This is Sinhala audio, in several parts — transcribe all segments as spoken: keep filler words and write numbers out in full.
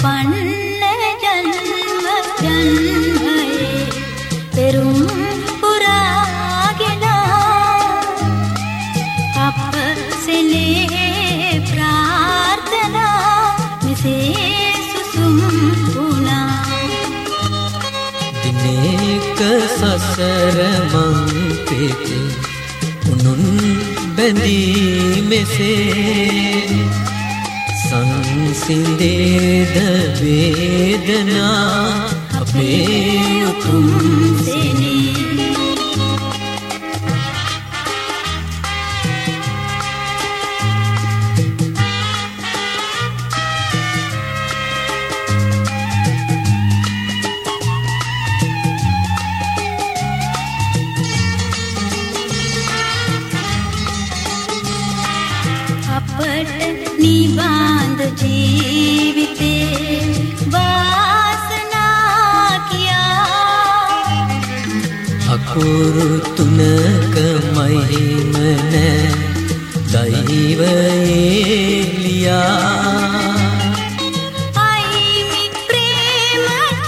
උපන්න ජන්ම ජන්මයේ පෙරුම් පුරාගෙන අප සෙනේ ප්‍රාර්ථනා මෙසේ සුසුම් වුණා. දිනේක සසර මං පෙතේ උනුන් බැඳී මෙසේ සංසිඳේද වේදනා අපේ උතුම් සෙනේ. නිබඳ ජීවිතේ වාසනා කියා අකුරු තුනක මහිම නැ දෛවයේ ලියා අයිමි ප්‍රේම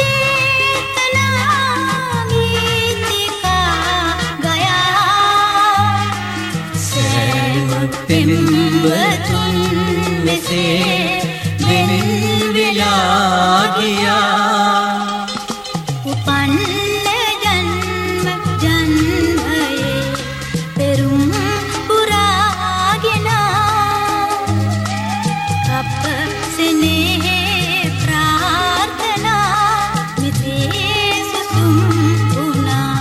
චේතනා ගීතිකා ගයා සෑම පෙම්වතුන් මෙසේ වෙනින් වෙලා ගියා. උපන්න ජන්ම ජන්මයේ පෙරුම් පුරාගෙන අප සෙනේ ප්‍රාර්ථනා මෙසේ සුසුම් වුණා.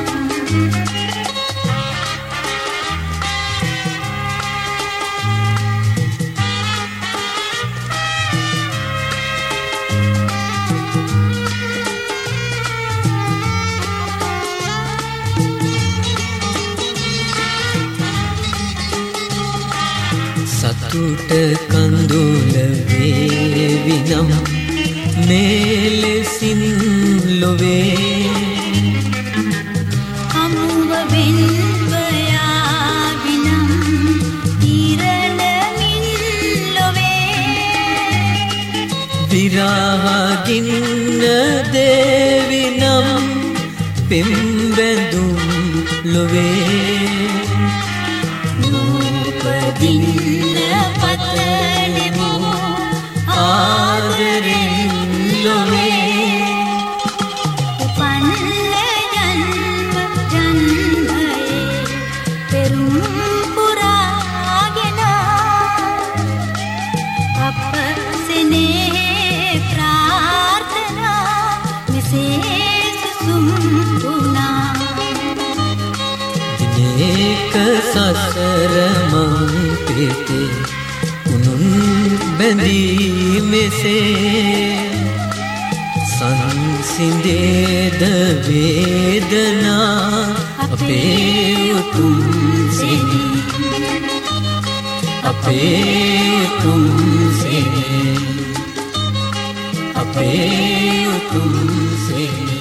සතුට කඳුල වේවි නම් මෙලෙසින් ලොවේ හමුව වෙන්ව යාවි නම් ඉරණමින් ලොවේ විරහගින්න දේවි නම් පෙම්බැඳුම් ලොවේ නූපදින්න පතනෙමු ආදරෙන් ලොවේ. උපන්න ජන්ම ජන්මයේ පෙරුම් පුරාගෙන අප සෙනේ ප්‍රාර්ථනා මෙසේ සුසුම් වුණා. දිනේක සසර මං පෙතේ උනුන් බැඳී මෙසේ සංසිඳේද වේදනා අපේ උතුම් සෙනේ. අපේ උතුම් සෙනේ. අපේ උතුම් සෙනේ.